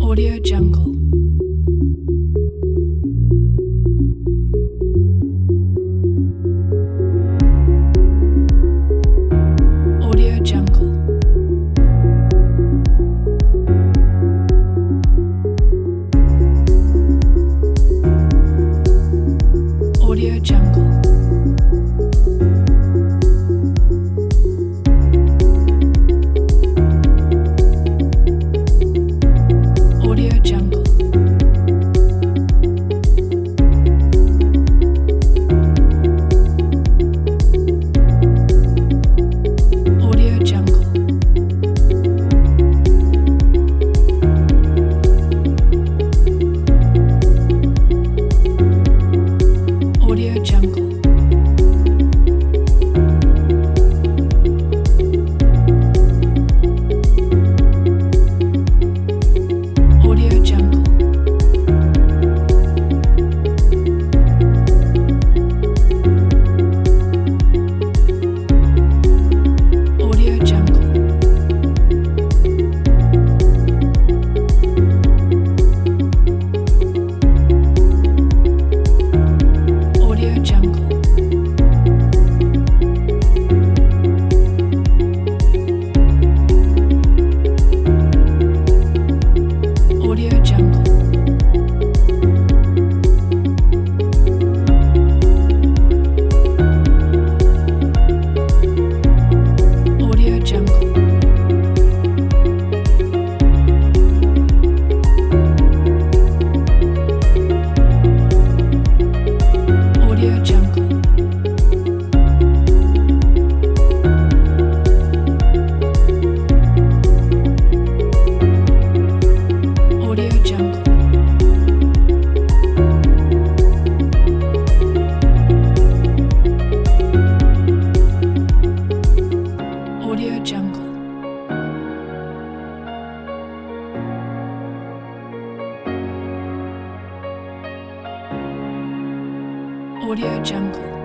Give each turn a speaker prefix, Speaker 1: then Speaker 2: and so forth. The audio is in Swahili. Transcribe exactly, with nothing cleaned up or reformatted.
Speaker 1: Audio Jungle. Audio Jungle. Audio Jungle. Audio Jungle. Audio Jungle. Audio Jungle. Audio Jungle. Audio Jungle. Audio Jungle. Audio Jungle. Audio Jungle. Audio Jungle. Audio Jungle. Audio Jungle. Audio Jungle.